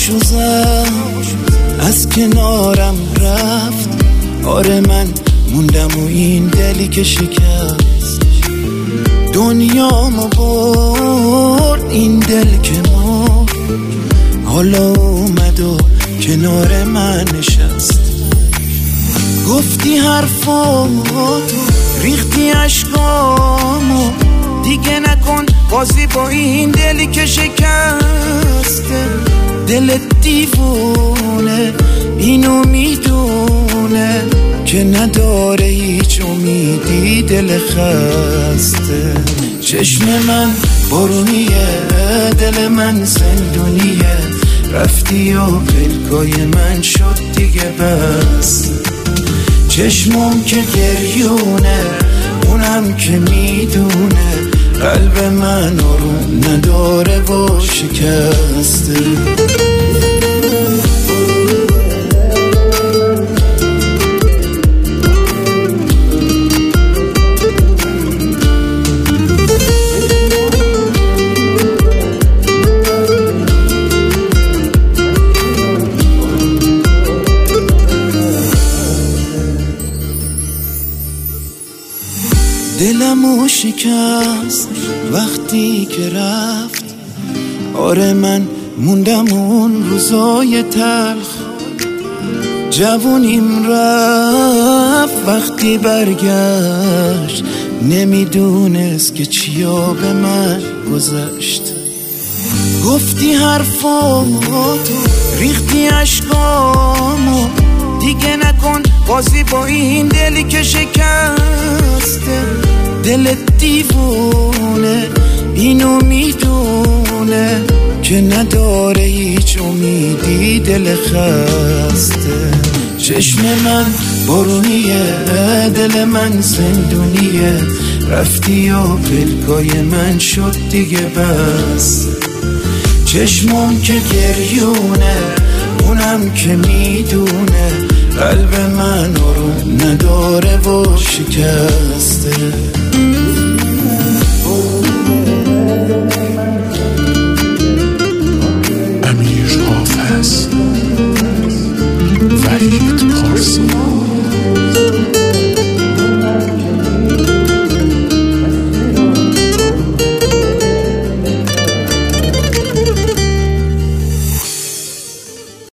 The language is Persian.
هواشو زد از کنارم رفت. آره من موندم و این دلی که شکست دنیامو برد. این دل که ما حالا اومد و کنار من نشست. گفتی حرفاتو ریختی عشقامو دیگه نکن بازی با این دلی که شکسته. دل دیوونه اینو میدونه که نداره هیچ امیدی دل خسته. چشم من بارونیه دل من زندونیه. رفتی و پلکای من شد دیگه بس. چشمم که گریونه اونم که میدونه قلب من آروم نداره و شکسته. دلمو شکست وقتی که رفت. آره من موندم اون روزای تلخ. جوونیم رفت وقتی برگشت نمیدونست که چیا به من گذشت. گفتی حرفاتو ریختی عشقامو دیگه نکن بازی با این دلی که شکسته. دل دیوونه اینو میدونه که نداره هیچ امیدی دل خسته. چشم من بارونیه دل من زندونیه. رفتی و پلکای من شد دیگه بس. چشمم که گریونه اونم که میدونه قلب من آروم نداره و شکسته.